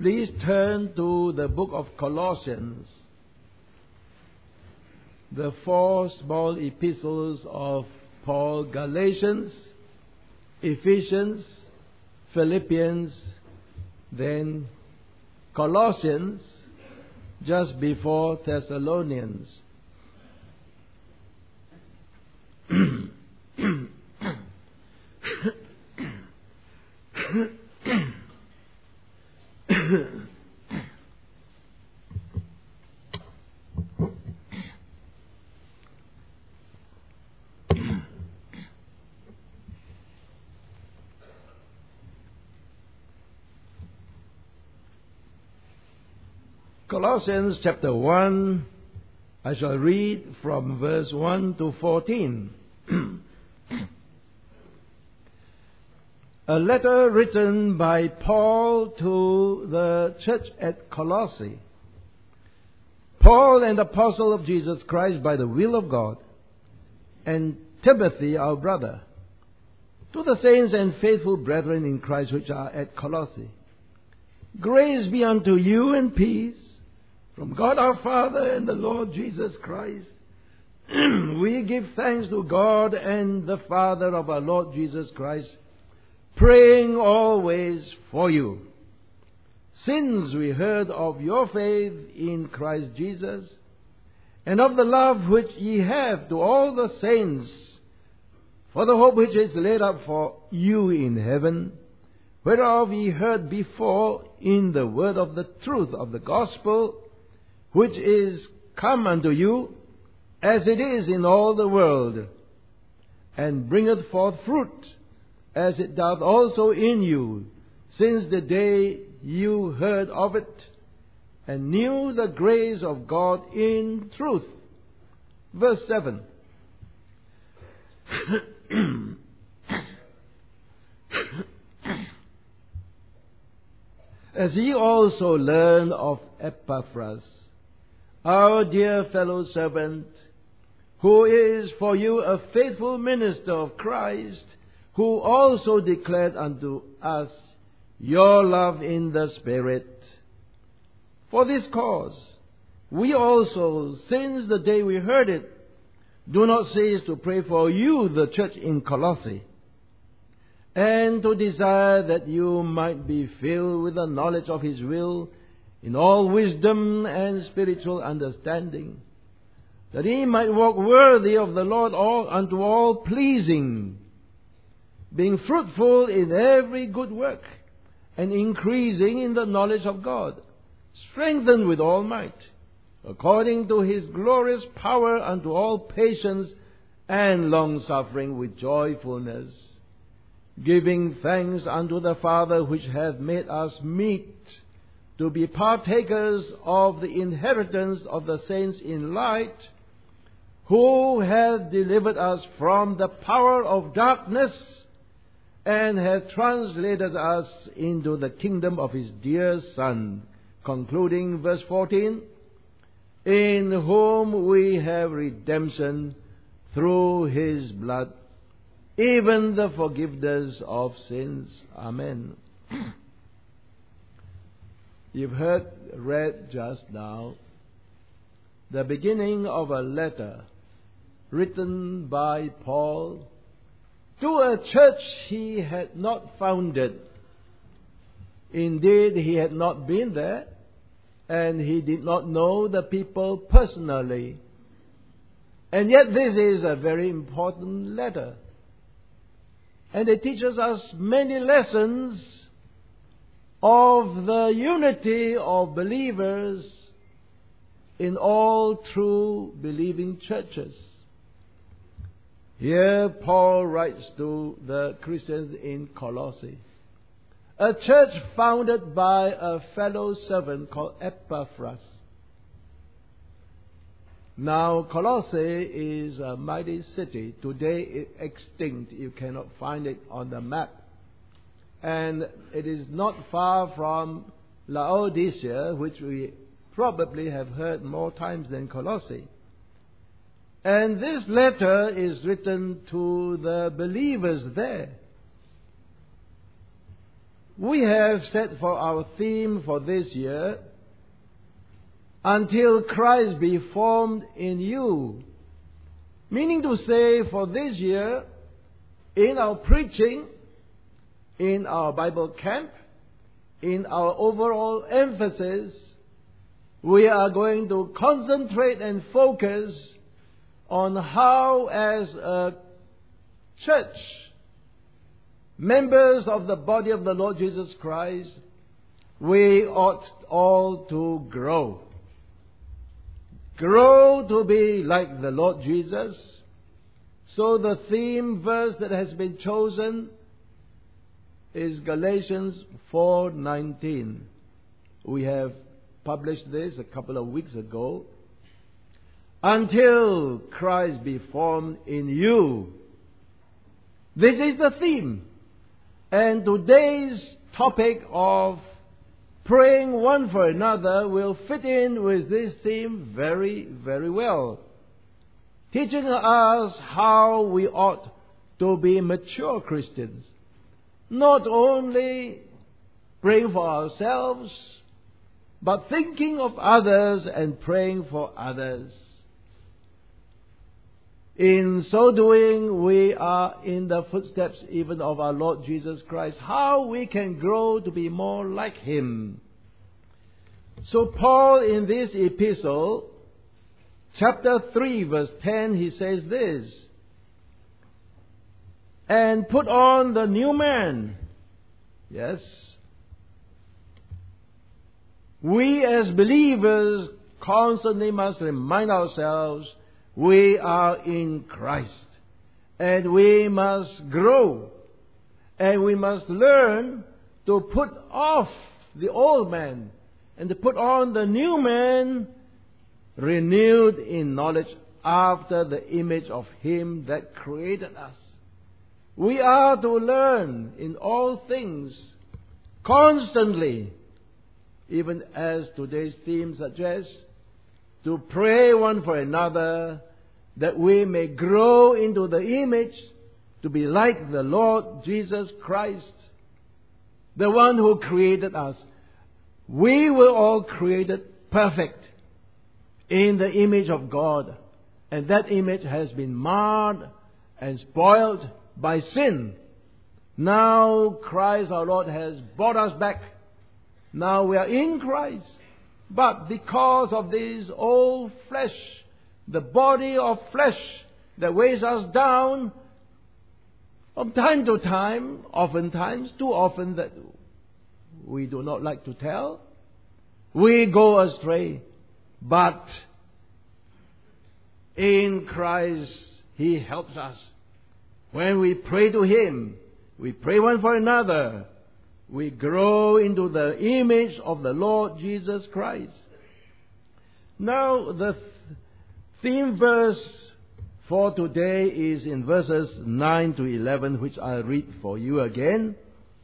Please turn to the book of Colossians, the four small epistles of Paul: Galatians, Ephesians, Philippians, then Colossians, just before Thessalonians. Colossians chapter 1, I shall read from verse 1 to 14. A letter written by Paul to the church at Colossae. Paul, an apostle of Jesus Christ by the will of God, and Timothy, our brother, to the saints and faithful brethren in Christ which are at Colossae. Grace be unto you and peace from God our Father and the Lord Jesus Christ. We give thanks to God and the Father of our Lord Jesus Christ, praying always for you, since we heard of your faith in Christ Jesus, and of the love which ye have to all the saints, for the hope which is laid up for you in heaven, whereof ye heard before in the word of the truth of the gospel, which is come unto you, as it is in all the world, and bringeth forth fruit, as it doth also in you, since the day you heard of it, and knew the grace of God in truth. Verse 7. As ye also learn of Epaphras, our dear fellow servant, who is for you a faithful minister of Christ, who also declared unto us your love in the Spirit. For this cause, we also, since the day we heard it, do not cease to pray for you, the church in Colossae, and to desire that you might be filled with the knowledge of His will, in all wisdom and spiritual understanding, that ye might walk worthy of the Lord, unto all pleasing, being fruitful in every good work, and increasing in the knowledge of God, strengthened with all might, according to His glorious power, unto all patience and long-suffering with joyfulness, giving thanks unto the Father, which hath made us meet to be partakers of the inheritance of the saints in light, who hath delivered us from the power of darkness, and hath translated us into the kingdom of His dear Son. Concluding verse 14, in whom we have redemption through His blood, even the forgiveness of sins. Amen. You've read just now the beginning of a letter written by Paul to a church he had not founded. Indeed, he had not been there, and he did not know the people personally. And yet this is a very important letter. And it teaches us many lessons of the unity of believers in all true believing churches. Here Paul writes to the Christians in Colossae, a church founded by a fellow servant called Epaphras. Now, Colossae is a mighty city. Today it's extinct. You cannot find it on the map. And it is not far from Laodicea, which we probably have heard more times than Colossae. And this letter is written to the believers there. We have set for our theme for this year, until Christ be formed in you. Meaning to say, for this year, in our preaching, in our Bible camp, in our overall emphasis, we are going to concentrate and focus on how, as a church, members of the body of the Lord Jesus Christ, we ought all to grow. Grow to be like the Lord Jesus. So the theme verse that has been chosen is Galatians 4:19. We have published this a couple of weeks ago. Until Christ be formed in you. This is the theme. And today's topic of praying one for another will fit in with this theme very, very well. Teaching us how we ought to be mature Christians. Not only praying for ourselves, but thinking of others and praying for others. In so doing, we are in the footsteps even of our Lord Jesus Christ. How we can grow to be more like Him. So Paul, in this epistle, chapter 3, verse 10, he says this: and put on the new man. Yes. We as believers constantly must remind ourselves we are in Christ. And we must grow. And we must learn to put off the old man and to put on the new man, renewed in knowledge after the image of Him that created us. We are to learn in all things constantly, even as today's theme suggests, to pray one for another, that we may grow into the image to be like the Lord Jesus Christ, the one who created us. We were all created perfect in the image of God, and that image has been marred and spoiled by sin. Now Christ our Lord has brought us back. Now we are in Christ. But because of this old flesh, the body of flesh that weighs us down, from time to time, oftentimes, too often that we do not like to tell, we go astray. But in Christ, He helps us. When we pray to Him, we pray one for another, we grow into the image of the Lord Jesus Christ. Now, the theme verse for today is in verses 9 to 11, which I'll read for you again.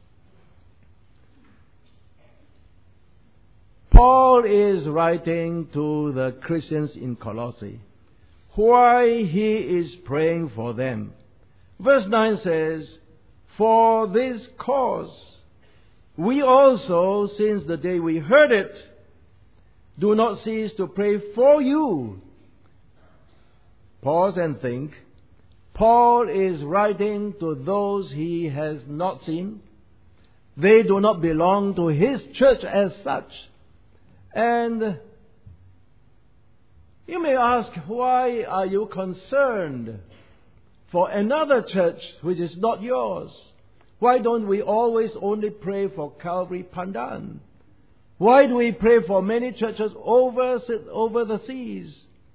Paul is writing to the Christians in Colossae why he is praying for them. Verse 9 says, for this cause, we also, since the day we heard it, do not cease to pray for you. Pause and think. Paul is writing to those he has not seen. They do not belong to his church as such. And you may ask, why are you concerned for another church which is not yours? Why don't we always only pray for Calvary Pandan? Why do we pray for many churches over the seas?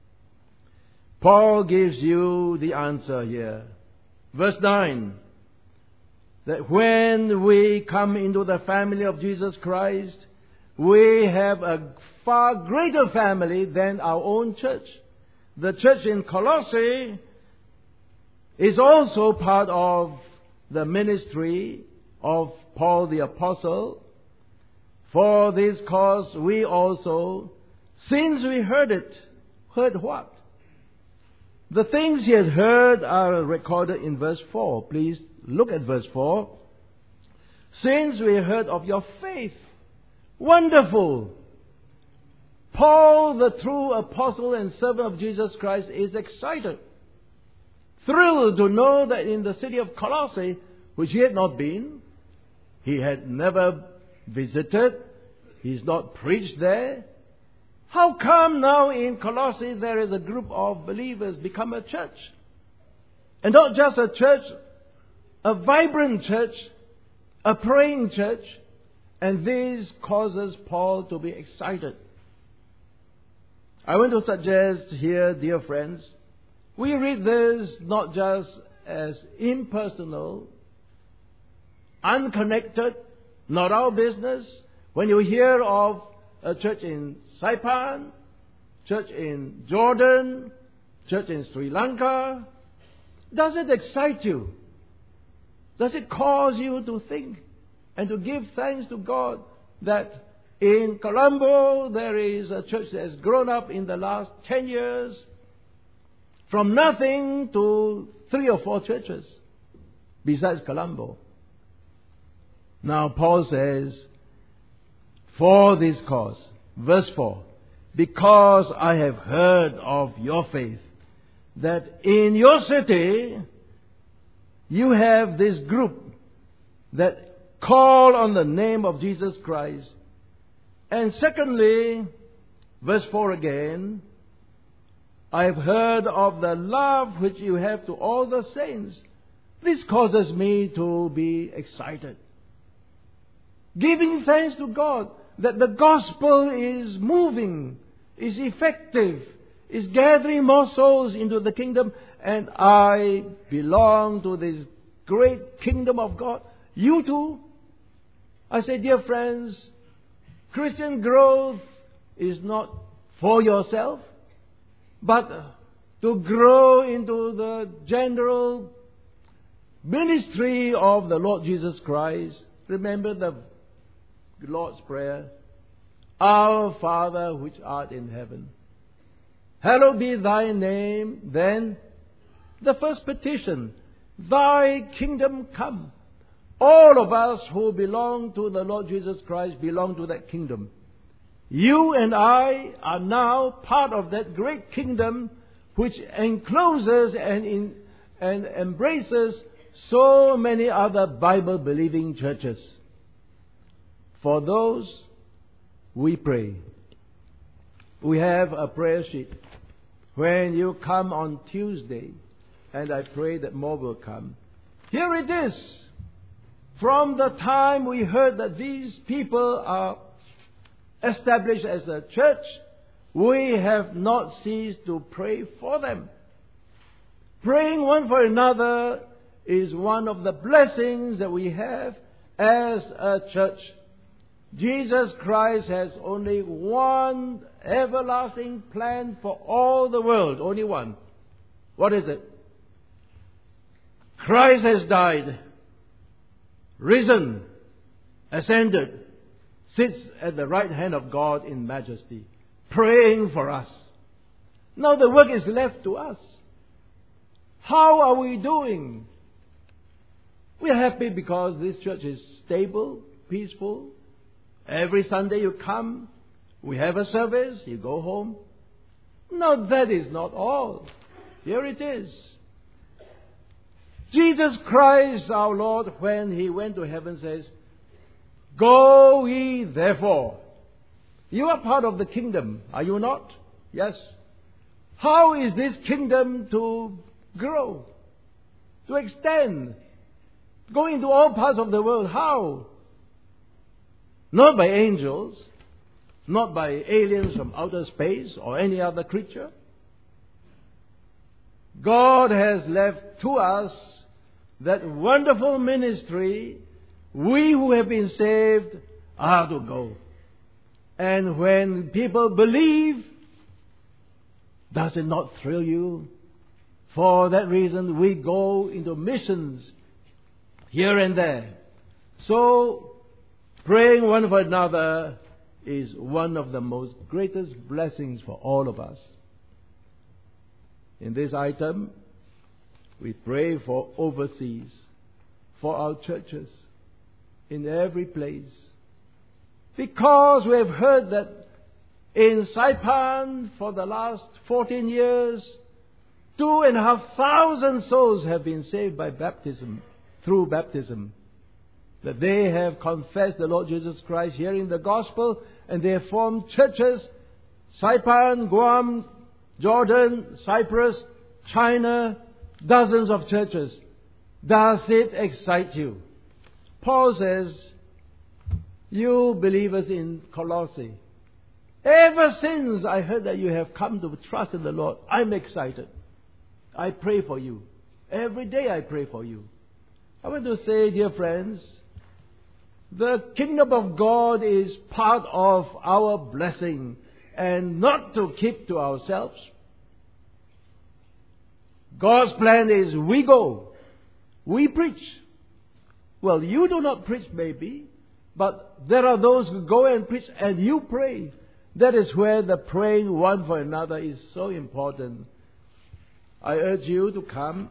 Paul gives you the answer here. Verse 9. That when we come into the family of Jesus Christ, we have a far greater family than our own church. The church in Colossae is also part of the ministry of Paul the Apostle. For this cause we also, since we heard it, heard what? The things he had heard are recorded in verse 4. Please look at verse 4. since we heard of your faith. Wonderful! Paul, the true apostle and servant of Jesus Christ, is excited, thrilled to know that in the city of Colossae, which he had not been, he had never visited, he's not preached there. How come now in Colossae there is a group of believers become a church? And not just a church, a vibrant church, a praying church. And this causes Paul to be excited. I want to suggest here, dear friends, we read this not just as impersonal, unconnected, not our business. When you hear of a church in Saipan, church in Jordan, church in Sri Lanka, does it excite you? Does it cause you to think and to give thanks to God that in Colombo there is a church that has grown up in the last 10 years from nothing to 3 or 4 churches besides Colombo? Now Paul says, for this cause, verse 4, because I have heard of your faith, that in your city you have this group that call on the name of Jesus Christ. And secondly, verse 4 again, I have heard of the love which you have to all the saints. This causes me to be excited. Giving thanks to God that the gospel is moving, is effective, is gathering more souls into the kingdom, and I belong to this great kingdom of God. You too. I say, dear friends, Christian growth is not for yourself, but to grow into the general ministry of the Lord Jesus Christ. Remember the Lord's Prayer. Our Father which art in heaven, hallowed be thy name. Then the first petition, thy kingdom come. All of us who belong to the Lord Jesus Christ belong to that kingdom. You and I are now part of that great kingdom which encloses and embraces so many other Bible-believing churches. For those, we pray. We have a prayer sheet. When you come on Tuesday, and I pray that more will come, here it is. From the time we heard that these people are established as a church, we have not ceased to pray for them. Praying one for another is one of the blessings that we have as a church. Jesus Christ has only one everlasting plan for all the world. Only one. What is it? Christ has died, risen, ascended, sits at the right hand of God in majesty, praying for us. Now the work is left to us. How are we doing? We are happy because this church is stable, peaceful. Every Sunday you come, we have a service, you go home. No, that is not all. Here it is. Jesus Christ our Lord, when He went to heaven, says, go ye therefore. You are part of the kingdom, are you not? Yes. How is this kingdom to grow, to extend, go into all parts of the world? How? Not by angels, not by aliens from outer space or any other creature. God has left to us that wonderful ministry. We who have been saved are to go. And when people believe, does it not thrill you? For that reason, we go into missions here and there. So, praying one for another is one of the most greatest blessings for all of us. In this item, we pray for overseas, for our churches in every place. Because we have heard that in Saipan for the last 14 years, 2,500 souls have been saved by baptism, through baptism. That they have confessed the Lord Jesus Christ, hearing the gospel, and they have formed churches, Saipan, Guam, Jordan, Cyprus, China, dozens of churches. Does it excite you? Paul says, you believers in Colossae, ever since I heard that you have come to trust in the Lord, I'm excited. I pray for you. Every day I pray for you. I want to say, dear friends, the kingdom of God is part of our blessing and not to keep to ourselves. God's plan is we go, we preach. Well, you do not preach maybe, but there are those who go and preach and you pray. That is where the praying one for another is so important. I urge you to come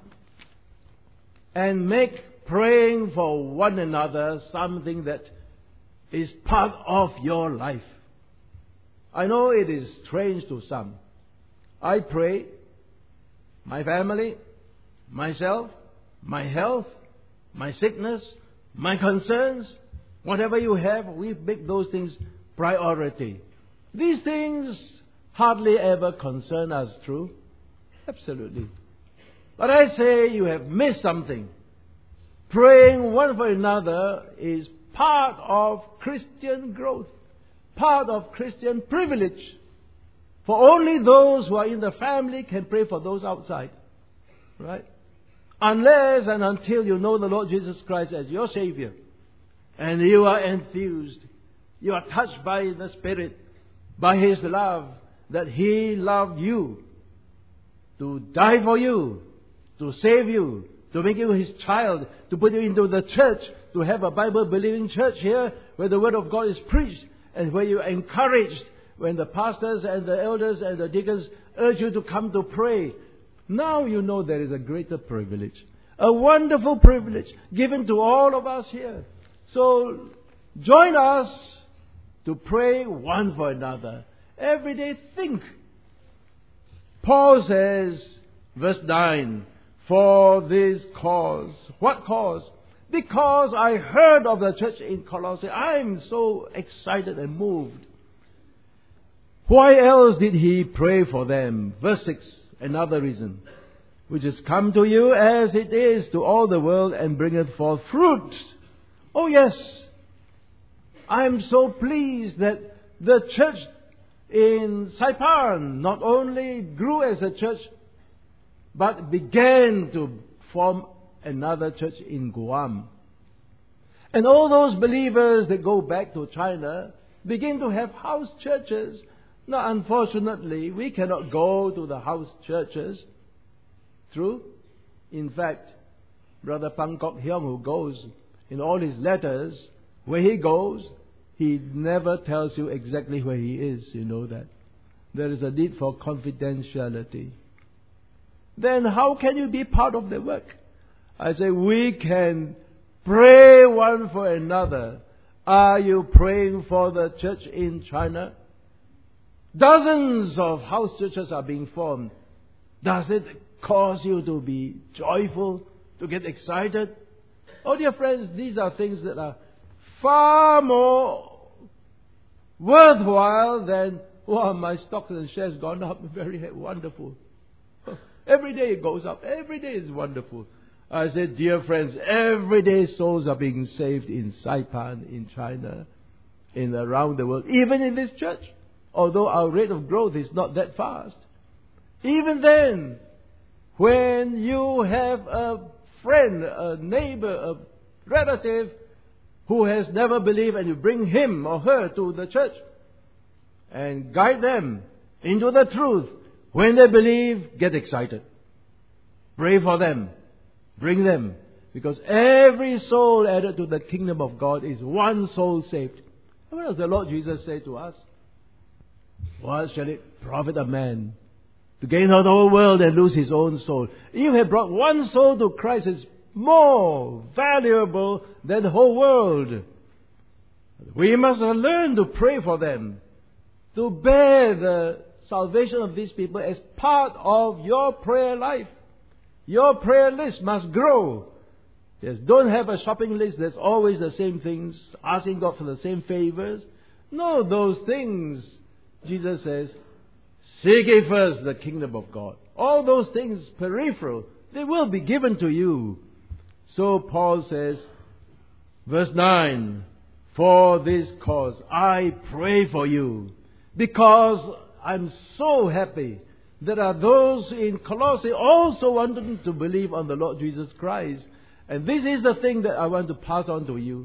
and make praying for one another something that is part of your life. I know it is strange to some. I pray, my family, myself, my health, my sickness, my concerns, whatever you have, we make those things priority. These things hardly ever concern us, true? Absolutely. But I say you have missed something. Praying one for another is part of Christian growth, part of Christian privilege. For only those who are in the family can pray for those outside. Right? Unless and until you know the Lord Jesus Christ as your Savior, and you are enthused, you are touched by the Spirit, by His love, that He loved you, to die for you, to save you, to make you His child, to put you into the church, to have a Bible-believing church here where the Word of God is preached and where you are encouraged when the pastors and the elders and the deacons urge you to come to pray. Now you know there is a greater privilege, a wonderful privilege given to all of us here. So join us to pray one for another. Every day think. Paul says, verse 9, for this cause. What cause? Because I heard of the church in Colossae. I'm so excited and moved. Why else did he pray for them? Verse 6, another reason. Which has come to you as it is to all the world and bringeth forth fruit. Oh yes, I'm so pleased that the church in Saipan not only grew as a church, but began to form another church in Guam. And all those believers that go back to China begin to have house churches. Now, unfortunately, we cannot go to the house churches. True? In fact, Brother Pang Kok Hyong, who goes in all his letters, where he goes, he never tells you exactly where he is. You know that. There is a need for confidentiality. Then how can you be part of the work? I say we can pray one for another. Are you praying for the church in China? Dozens of house churches are being formed. Does it cause you to be joyful, to get excited? Oh dear friends, these are things that are far more worthwhile than, wow, my stocks and shares gone up, very wonderful. Every day it goes up. Every day is wonderful. I said, dear friends, every day souls are being saved in Saipan, in China, in around the world, even in this church. Although our rate of growth is not that fast. Even then, when you have a friend, a neighbor, a relative who has never believed, and you bring him or her to the church and guide them into the truth, when they believe, get excited. Pray for them. Bring them. Because every soul added to the kingdom of God is one soul saved. What does the Lord Jesus say to us? What shall it profit a man to gain the whole world and lose his own soul? You have brought one soul to Christ. It's more valuable than the whole world. We must learn to pray for them, to bear the salvation of these people as part of your prayer life. Your prayer list must grow. Yes, don't have a shopping list that's always the same things, asking God for the same favors. No, those things, Jesus says, seek ye first the kingdom of God. All those things, peripheral, they will be given to you. So Paul says, verse 9, for this cause I pray for you, because I'm so happy there are those in Colossae also wanting to believe on the Lord Jesus Christ. And this is the thing that I want to pass on to you.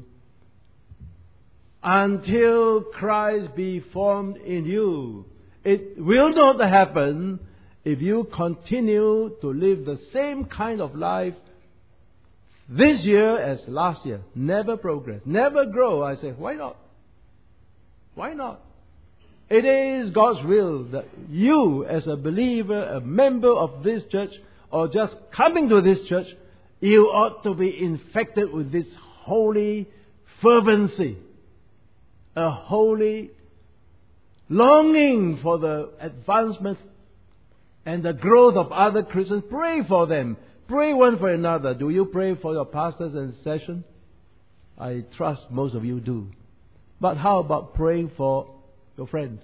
Until Christ be formed in you. It will not happen if you continue to live the same kind of life this year as last year. Never progress, never grow. I say, why not? Why not? It is God's will that you, as a believer, a member of this church, or just coming to this church, you ought to be infected with this holy fervency, a holy longing for the advancement and the growth of other Christians. Pray for them. Pray one for another. Do you pray for your pastors and session? I trust most of you do. But how about praying for your friends,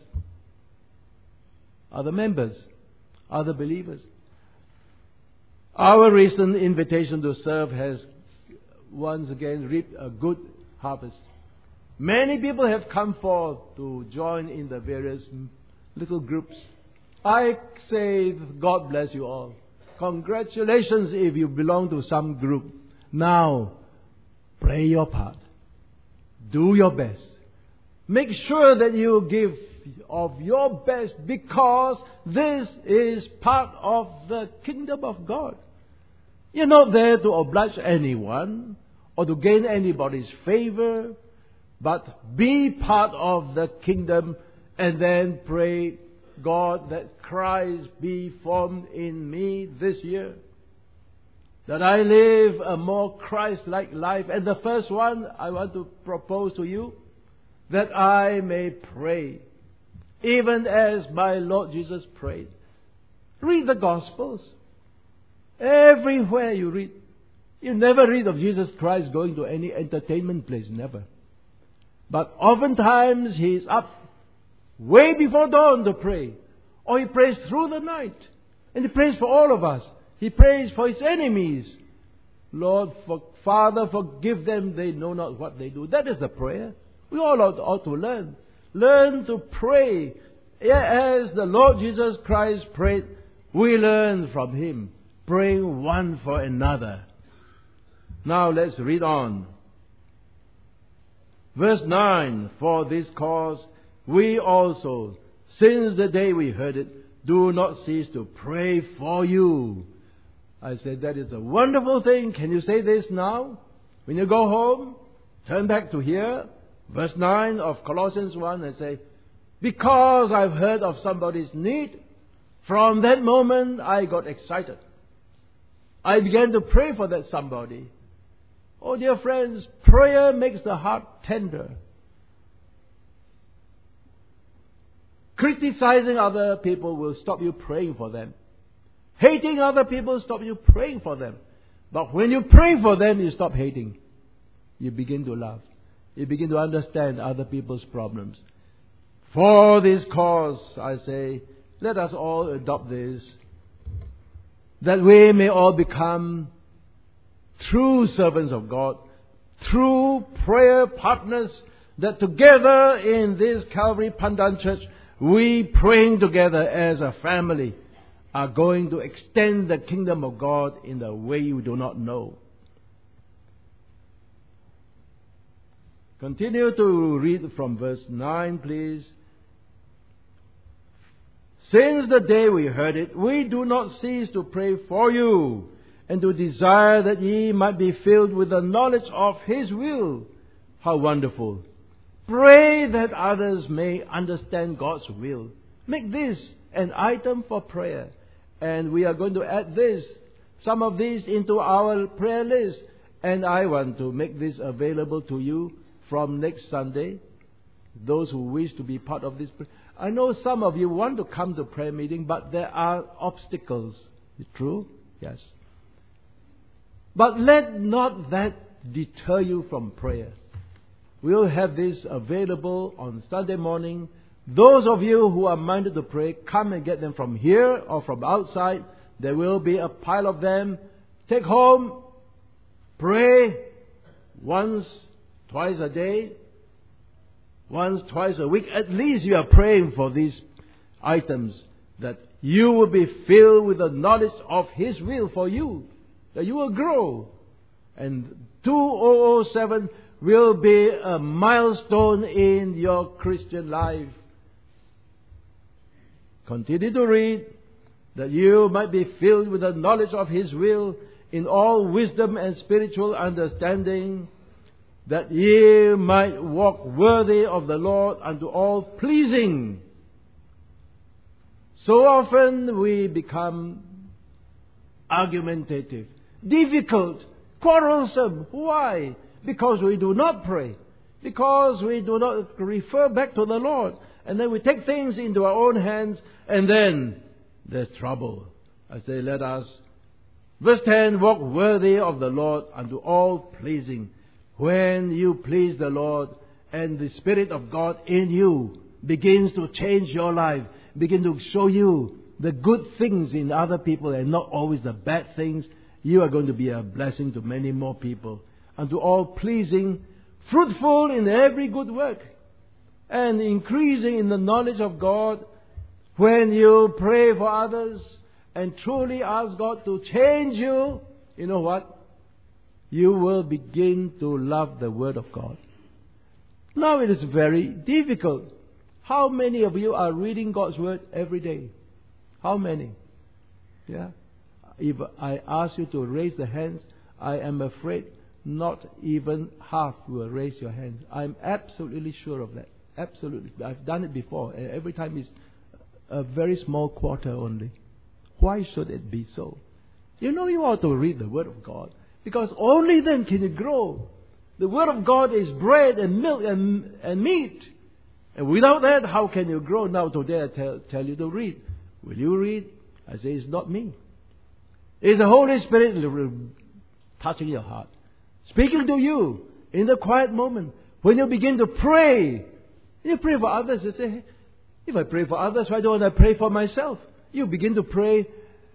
other members, other believers? Our recent invitation to serve has once again reaped a good harvest. Many people have come forth to join in the various little groups. I say, God bless you all. Congratulations if you belong to some group. Now, play your part. Do your best. Make sure that you give of your best, because this is part of the kingdom of God. You're not there to oblige anyone or to gain anybody's favor, but be part of the kingdom and then pray, God, that Christ be formed in me this year, that I live a more Christ-like life. And the first one I want to propose to you, that I may pray, even as my Lord Jesus prayed. Read the Gospels. Everywhere you read, you never read of Jesus Christ going to any entertainment place, never. But oftentimes He is up way before dawn to pray. Or He prays through the night. And He prays for all of us. He prays for His enemies. Lord, Father, forgive them, they know not what they do. That is the prayer. We all ought to learn. Learn to pray. As the Lord Jesus Christ prayed, we learn from Him. Praying one for another. Now let's read on. Verse 9, for this cause we also, since the day we heard it, do not cease to pray for you. I said that is a wonderful thing. Can you say this now? When you go home, turn back to here, verse 9 of Colossians 1, and say, because I've heard of somebody's need, from that moment I got excited. I began to pray for that somebody. Oh, dear friends, prayer makes the heart tender. Criticizing other people will stop you praying for them. Hating other people will stop you praying for them. But when you pray for them, you stop hating. You begin to love. You begin to understand other people's problems. For this cause, I say, let us all adopt this, that we may all become true servants of God, true prayer partners, that together in this Calvary Pandan Church, we praying together as a family are going to extend the kingdom of God in the way you do not know. Continue to read from verse 9, please. Since the day we heard it, we do not cease to pray for you, and to desire that ye might be filled with the knowledge of His will. How wonderful! Pray that others may understand God's will. Make this an item for prayer. And we are going to add some of these into our prayer list. And I want to make this available to you from next Sunday. Those who wish to be part of this. I know some of you want to come to prayer meeting, but there are obstacles. Is it true? Yes. But let not that deter you from prayer. We'll have this available on Sunday morning. Those of you who are minded to pray, come and get them from here or from outside. There will be a pile of them. Take home, pray once, twice a day, once, twice a week. At least you are praying for these items, that you will be filled with the knowledge of His will for you, that you will grow. And 2007 will be a milestone in your Christian life. Continue to read, that you might be filled with the knowledge of His will in all wisdom and spiritual understanding, that ye might walk worthy of the Lord unto all pleasing. So often we become argumentative, difficult, quarrelsome. Why? Because we do not pray. Because we do not refer back to the Lord. And then we take things into our own hands, and then there's trouble. I say, let us, verse 10, walk worthy of the Lord unto all pleasing. When you please the Lord and the Spirit of God in you begins to change your life, begin to show you the good things in other people and not always the bad things, you are going to be a blessing to many more people. Unto all pleasing, fruitful in every good work, and increasing in the knowledge of God. When you pray for others and truly ask God to change you, you know what? You will begin to love the Word of God. Now it is very difficult. How many of you are reading God's Word every day? How many? Yeah. If I ask you to raise the hands, I am afraid not even half will raise your hands. I'm absolutely sure of that. Absolutely. I've done it before, and every time it's a very small quarter only. Why should it be so? You know you ought to read the Word of God, because only then can you grow. The Word of God is bread and milk and meat. And without that, how can you grow? Now today I tell you to read. Will you read? I say it's not me. It's the Holy Spirit touching your heart, speaking to you in the quiet moment. When you begin to pray, you pray for others. You say, hey, if I pray for others, why don't I pray for myself? You begin to pray.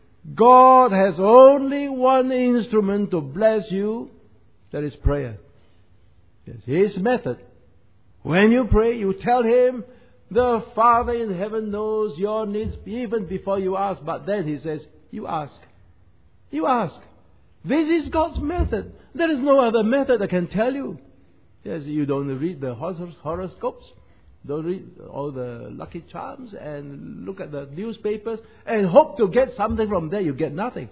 God has only one instrument to bless you. That is prayer. Yes, His method. When you pray, you tell Him, the Father in heaven knows your needs even before you ask. But then He says, you ask. You ask. This is God's method. There is no other method I can tell you. Yes, you don't read the horoscopes. Don't read all the lucky charms and look at the newspapers and hope to get something from there. You get nothing.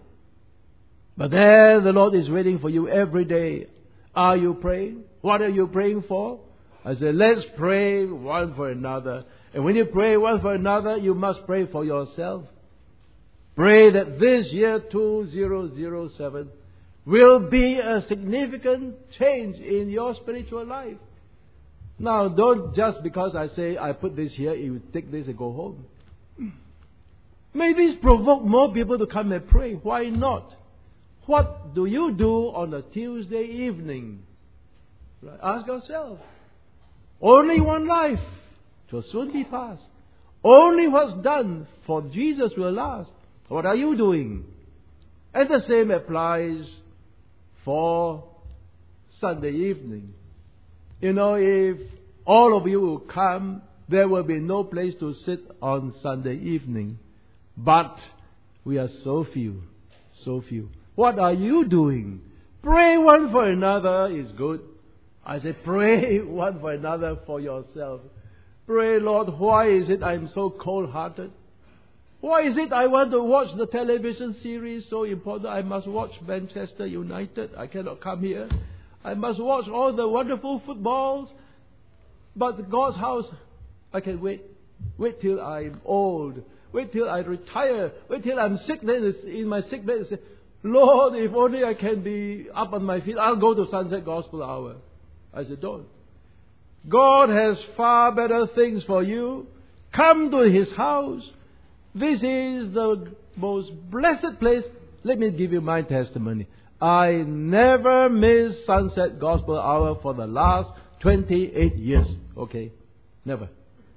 But there the Lord is waiting for you every day. Are you praying? What are you praying for? I say, let's pray one for another. And when you pray one for another, you must pray for yourself. Pray that this year 2007 will be a significant change in your spiritual life. Now, don't just because I say I put this here, you take this and go home. May this provoke more people to come and pray. Why not? What do you do on a Tuesday evening? Right? Ask yourself. Only one life. It will soon be past. Only what's done for Jesus will last. What are you doing? And the same applies for Sunday evening. You know, if all of you will come, there will be no place to sit on Sunday evening. But we are so few, so few. What are you doing? Pray one for another is good. I say pray one for another for yourself. Pray, Lord, why is it I'm so cold-hearted? Why is it I want to watch the television series so important? I must watch Manchester United. I cannot come here. I must watch all the wonderful footballs. But God's house, I can wait. Wait till I'm old. Wait till I retire. Wait till I'm sick. Then in my sick bed, I say, Lord, if only I can be up on my feet, I'll go to Sunset Gospel Hour. I said, don't. God has far better things for you. Come to His house. This is the most blessed place. Let me give you my testimony. I never missed Sunset Gospel Hour for the last 28 years. Okay? Never.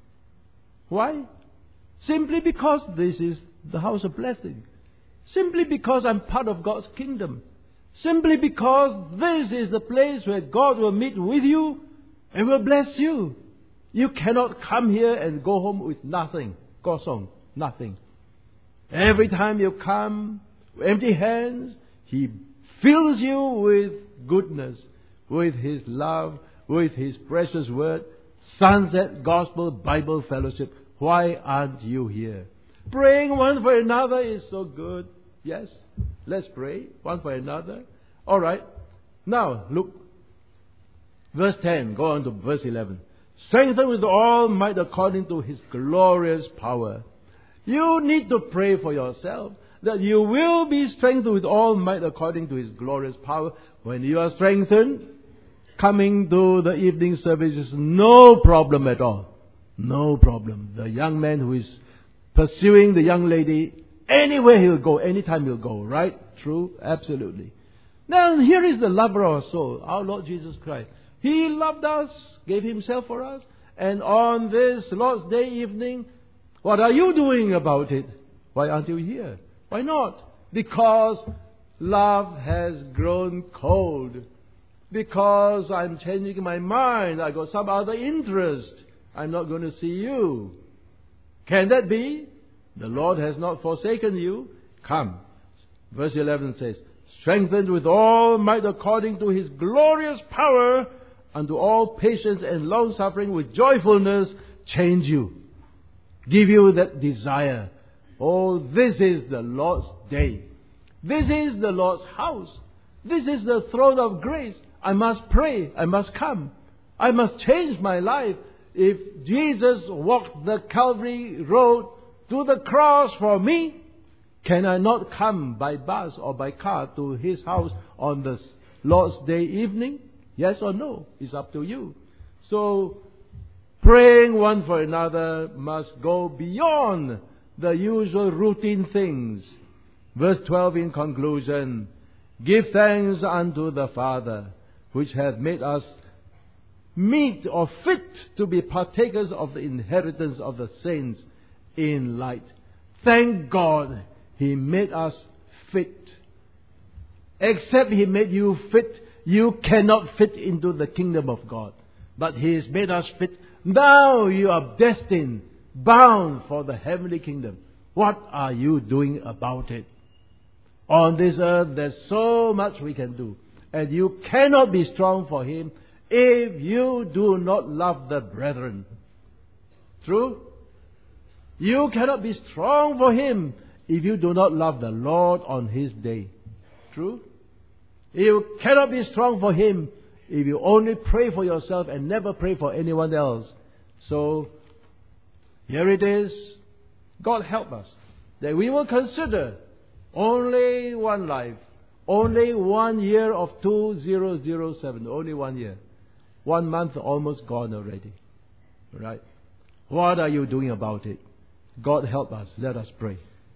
Why? Simply because this is the house of blessing. Simply because I'm part of God's kingdom. Simply because this is the place where God will meet with you and will bless you. You cannot come here and go home with nothing. Kosong, nothing. Every time you come empty hands, He fills you with goodness, with His love, with His precious word. Sunset Gospel Bible Fellowship. Why aren't you here? Praying one for another is so good. Yes, let's pray one for another. All right. Now, look. Verse 10, go on to verse 11. Strengthened with all might according to His glorious power. You need to pray for yourself that you will be strengthened with all might according to His glorious power. When you are strengthened, coming to the evening service is no problem at all. No problem. The young man who is pursuing the young lady, anywhere he'll go, anytime he'll go, right? True? Absolutely. Now here is the lover of our soul, our Lord Jesus Christ. He loved us, gave Himself for us, and on this Lord's Day evening, what are you doing about it? Why aren't you here? Why not? Because love has grown cold. Because I'm changing my mind. I got some other interest. I'm not going to see you. Can that be? The Lord has not forsaken you. Come. Verse 11 says, strengthened with all might according to His glorious power, unto all patience and long suffering with joyfulness, change you. Give you that desire. Oh, this is the Lord's day. This is the Lord's house. This is the throne of grace. I must pray. I must come. I must change my life. If Jesus walked the Calvary road to the cross for me, can I not come by bus or by car to His house on the Lord's Day evening? Yes or no? It's up to you. So, praying one for another must go beyond the usual routine things. Verse 12 in conclusion, give thanks unto the Father, which hath made us meet or fit to be partakers of the inheritance of the saints in light. Thank God He made us fit. Except He made you fit, you cannot fit into the kingdom of God. But He has made us fit. Now you are destined, bound for the heavenly kingdom. What are you doing about it? On this earth, there's so much we can do. And you cannot be strong for Him if you do not love the brethren. True? You cannot be strong for Him if you do not love the Lord on His day. True? You cannot be strong for Him if you only pray for yourself and never pray for anyone else. So, here it is. God help us that we will consider only one life, only 1 year of 2007, only 1 year. 1 month almost gone already. Right? What are you doing about it? God help us. Let us pray.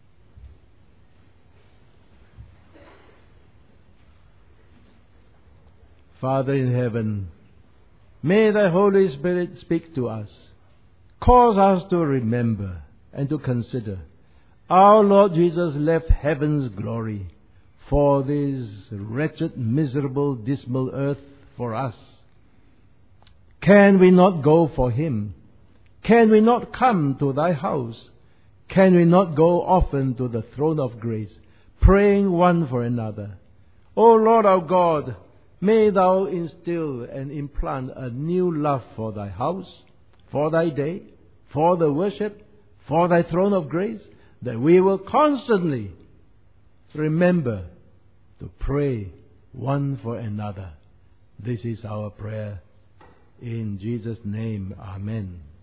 Father in heaven, may Thy Holy Spirit speak to us. Cause us to remember and to consider. Our Lord Jesus left heaven's glory for this wretched, miserable, dismal earth for us. Can we not go for Him? Can we not come to Thy house? Can we not go often to the throne of grace, praying one for another? O Lord our God, may Thou instill and implant a new love for Thy house, for Thy day, for the worship, for Thy throne of grace, that we will constantly remember to pray one for another. This is our prayer. In Jesus' name, Amen.